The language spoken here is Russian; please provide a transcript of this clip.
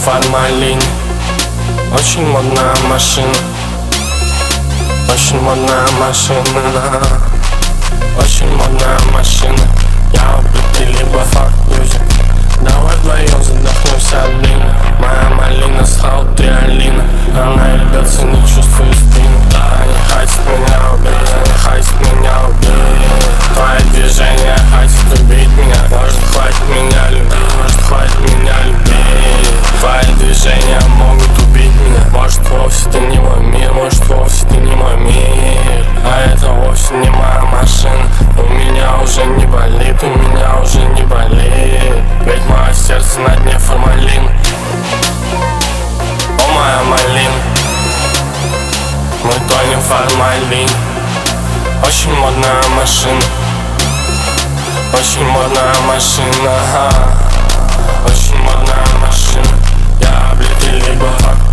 формалин. Очень модная машина, очень модная машина, очень модная машина. Я убитый либо факт мьюзик. Давай вдвоем задохнемся от длины. Моя малина с хаутриалина. Она ебется, не чувствую спину. Они хотят меня убить, они хотят меня убить. Твои движения хотят убить меня. Может, хватит меня любить, может, хватит меня любить. Твои движения могут убить меня. Может, вовсе ты не мой мир, может, вовсе ты не мой мир. А это вовсе не моя машина. У меня уже не болит, у меня уже не болит. Ведь мое сердце на дне формалин. О, моя малина, мы тонем в формалин. Очень модная машина, очень модная машина, очень модная машина. Я облитый либо факт